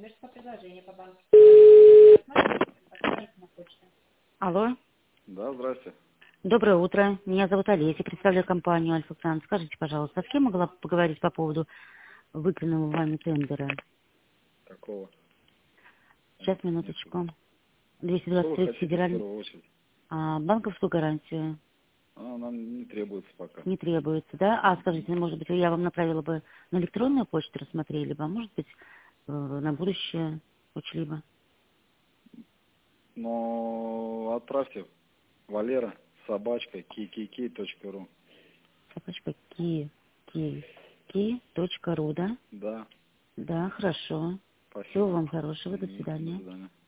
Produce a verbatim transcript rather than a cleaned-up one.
коммерческое предложение по банку. Посмотрите на почту. Алло. Да, здрасте. Доброе утро. Меня зовут Олеся, представляю компанию Альфа Франц. Скажите, пожалуйста, с кем могла бы поговорить по поводу выигранного вами тендера? Какого? Сейчас, Нет. минуточку. Что вы двести двадцать три хотите в федеральный. первую очередь? А, банковскую гарантию А, нам не требуется пока. не требуется, да? А скажите, может быть, я вам направила бы на электронную почту, рассмотрели бы, а может быть, э, на будущее учли бы? Но отправьте Валера, собачка, кей-кей-кей точка ру. Собачка ки ки ки точка ру, да? Да, Да, хорошо. Всего спасибо. вам хорошего. До Мгм. До свидания. свидания.